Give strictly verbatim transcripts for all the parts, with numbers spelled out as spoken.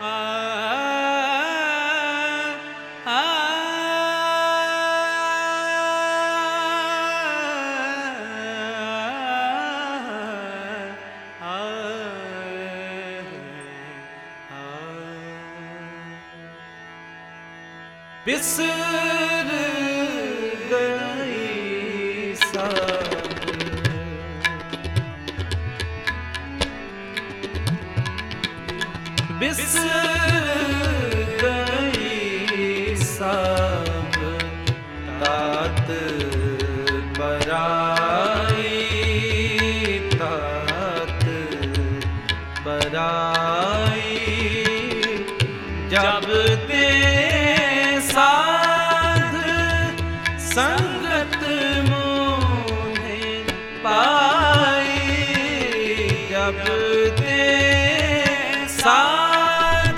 बिसर गई सब, बिसर गई सब तात बराई, तात बराई। जब ते साध संगत मोहे पाई, जब ते साध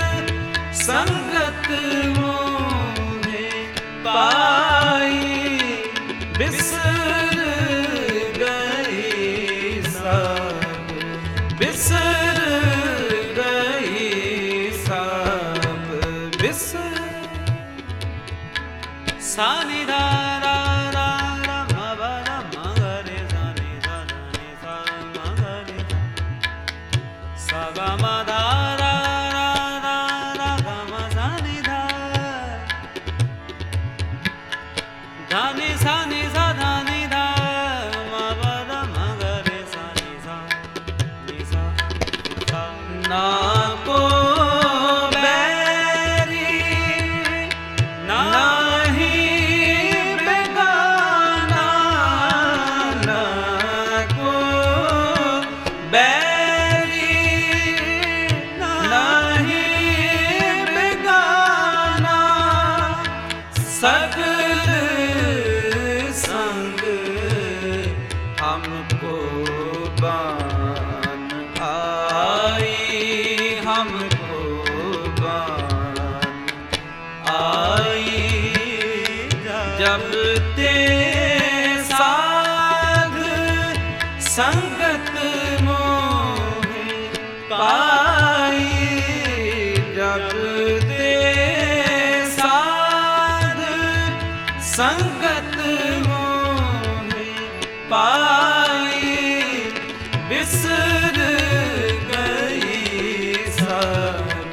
संगत मोहे पाई। बिसर गई सब, बिसर गई सब, बिसर। सा नि धा रा रा रा म ब र म ग रे सा नि धा धा नि सा म ग रे सा ग म धा रा रा रा रा ग म सा नि धा धा नि सा नि सा धा नि धा म ब र म ग रे सा नि सा नि सा सा। ना को बैरी ना सगल संग हमको बान आई, हमको बान आई। जब ते साध संगत मोहे पाई, जब ते संगत मोहे पाई। बिसर गई सब,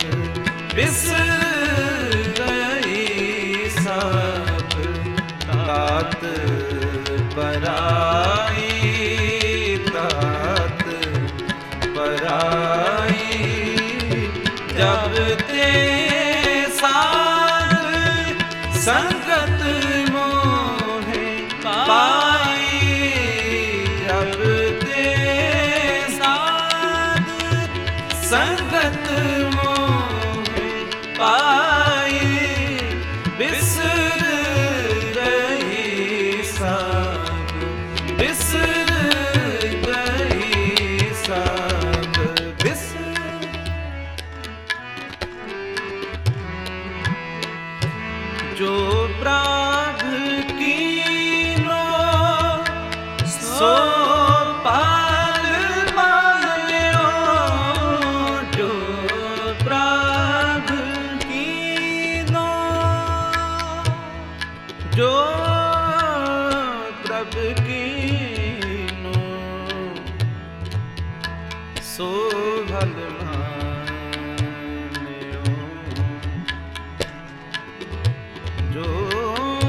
बिसर गई सब तात बराई, तात बराई। जब ते साध संगत पाई, जब ते साध संगत मोहे पाई। बिसर गई सब, बिसर गई सब, बिसर। जो प्राग कीनो सो पाल मान्यो, जो प्राग कीनो, जो प्रभ कीनो सो भल मान्यो, जो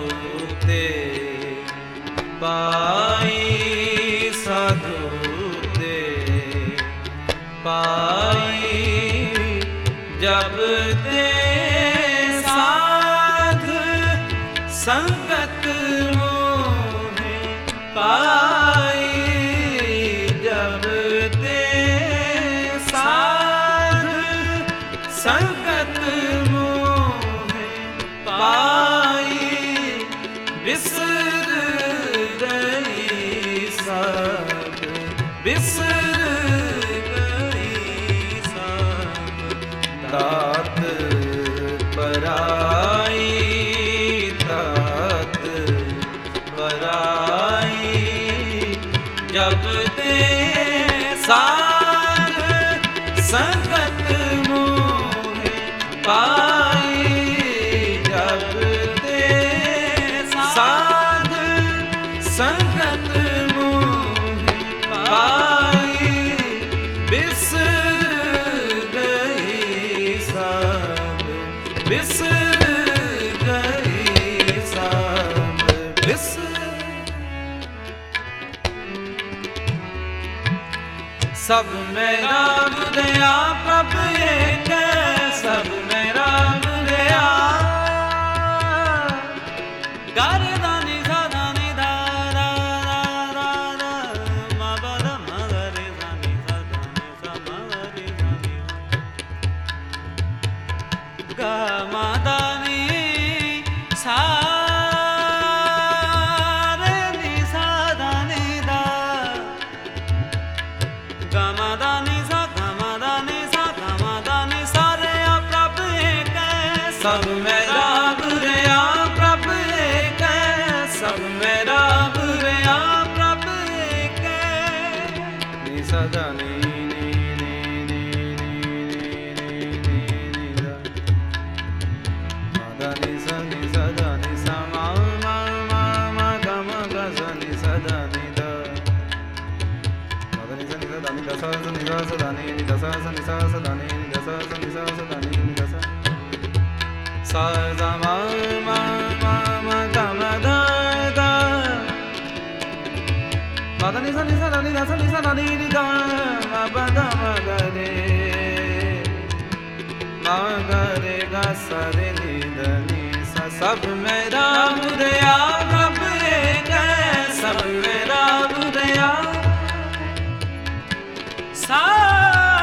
ਸਾਧੂ ਤੇ ਪਾਈ, ਸਾਧੂ ਤੇ ਪਾਈ, ਜਬ ਤੇ ਸਾਧ ਸੰਗਤ ਮੋਹਿ ਪਾਈ, ਜਬ ਤੇ ਸਾਧ ਸੰਗਤ ਮੋਹਿ ਪਾਈ, ਬਿਸਰ ਗਈ ਸਭ, ਬਿਸਰ ਗਈ ਸਭ, ਦਾਤ ਪਰਾਈ, ਦਾਤ ਪਰਾਈ, ਜਬ ਤੇ ਸਾਧ ਸੰਗਤ ਮੋਹਿ ਪਾਈ, ਜਬ ਤੇ ਸਾਧ ਸੰਗਤ ਮੋਹਿ ਪਾਈ, ਬਿਸਰ ਗਈ ਸਭ, ਬਿਸਰ ਗਈ ਸਭ, ਬਿਸਰ। ਸਭ ਮੇਰਾ ਬੁਝਿਆ ਪ੍ਰਭ ਏਕ, ਸਭ ਮੇਰਾ ਬੁਝਿਆ, ਗਰ ਦਾਨੀ ਸਾਧਾਨੀ ਦਾ ਰਾ ਰਾ ਰਾ ਰਾ, ਮਾ ਬਦ ਮਗਰੇ ਦਾਨੀ ਸਾਧਾਨੀ ਸਾ ਮਗਰੇ ਦਾਨੀ, ਗਾ ਮਾ ਦਾਨੀ ਸਾ ਸਭ ਮੇਰਾ ਬੁਝਿਆ ਪ੍ਰਭ ਏਕ, ਸਭ ਮੇਰਾ ਬੁਝਿਆ ਪ੍ਰਭ ਏਕ, ਨੀ ਸਦਾ ਨੀ ਨੀ ਨੀ ਨੀ ਨੀ ਨੀ ਨੀ ਦਾ, ਸਦਾ ਨੀ ਸਨੀ ਸਦਾ ਨੀ ਸਮਾ ਮਾ ਮਾ ਮਾ ਗ ਮ ਗ ਸ ਨੀ ਸਦਾ ਨੀ ਦਾ, ਸਦਾ ਨੀ ਸਨੀ ਸਦਾ ਨੀ ਦ ਸ ਨੀ ਦ ਸਦਾ ਨੀ ਨੀ ਦ ਸ ਨੀ ਸ ਸਦਾ ਨੀ ਨੀ ਦ ਸ ਨੀ ਸ ਸਦਾ ਨੀ ਨੀ ਦ ਸ, sa da ma ma ma ma ga ma da da, ma da ni sa ni sa da ni da sa ni sa da ni ni da, ma ba da ma ga re, ma ga re ga sa re ni da ni sa, sab mera budhya prabh ek, sab mera budhya sab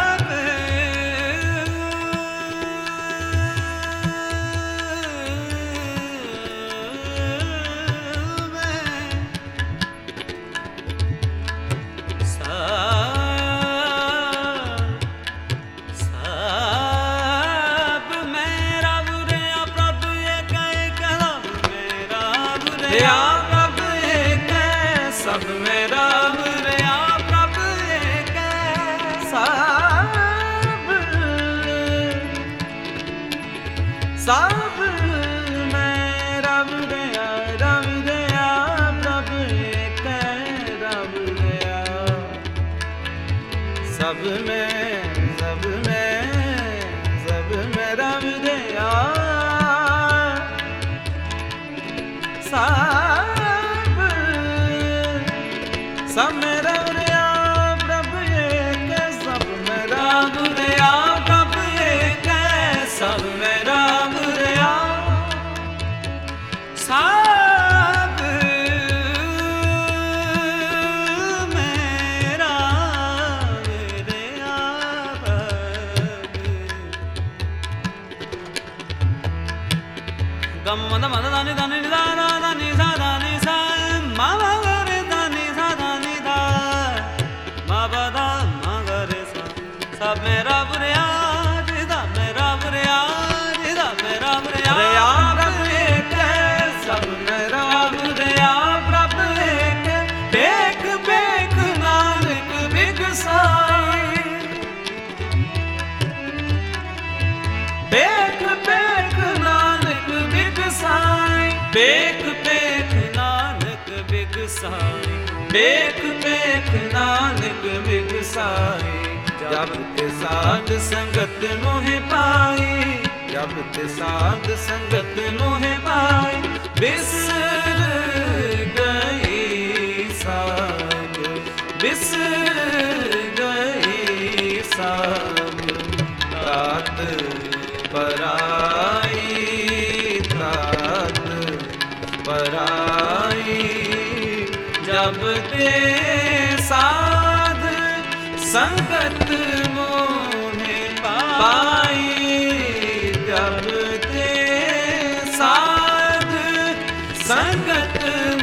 ਪ੍ਰਭ ਏਕ, ਸਭ ਮੇਰਾ ਬੁਝਿਆ ਪ੍ਰਭ ਏਕ, ਸਭ ਸਭ ਮੇਰਾ ਬੁਝਿਆ, rub ਦਿਆ ਪ੍ਰਭ ਏਕ, ਰਬ ਦਿਆ, ਸਭ ਮੈਂ ਸਭ ਮੈਂ ਸਭ ਮੇਰਾ ਬੁਝਿਆ, ਸਭ ਸਭ ਮੇਰਾ ਬੁਝਿਆ ਪ੍ਰਭ ਏਕ, ਸਭ ਮੇਰਾ ਬੁਝਿਆ ਪ੍ਰਭ ਏਕ, ਸਭ ਮੇਰਾ ਬੁਝਿਆ, ਸਭ ਮੇਰਾ ਬੁਝਿਆ ਗਮ ਮਦ ਮਦ ਦਾਨੀ ਦਾਨੀ ਦਾ ਦਾ ਨੀ ਸਾ ਦਾ ਨੀ ਸਾ, ਮਾ ਮਾ ਰੇ ਦਾ ਨੀ ਸਾ ਦਾ ਨੀ ਦਾ, ਮਾ ਬਾ ਦਾ ਮਾ ਰੇ ਸਾ, ਸਭ ਮੇਰਾ ਬੁਝਿਆ, ਜਿਹਦਾ ਮੇਰਾ ਬੁਝਿਆ, ਜਿਹਦਾ ਮੇਰਾ ਬੁਝਿਆ ਪ੍ਰਭ ਏਕ, ਸਭ ਮੇਰਾ ਬੁਝਿਆ ਪ੍ਰਭ ਏਕ, ਵੇਖ ਵੇਖ ਨਾਨਕ ਬਿਗਸਾਈ, ਵੇਖ ਵੇਖ ਨਾਨਕ ਬਿਗਸਾਈ, ਵੇਖ ਵੇਖ ਨਾਨਕ ਬਿਗਸਾਈ, ਵੇਖ ਵੇਖ ਨਾਨਕ ਬਿਗਸਾਈ, ਜਬ ਤੇ ਸਾਧ ਸੰਗਤ ਮੋਹਿ ਪਾਈ, ਜਬ ਤੇ ਸਾਧ ਸੰਗਤ ਮੋਹਿ ਪਾਈ, बिसर गई साग, बिसर गई साग, तात पराई, तात पराई। जब ते साध संगत मोहे पाई, जब ते साध संगत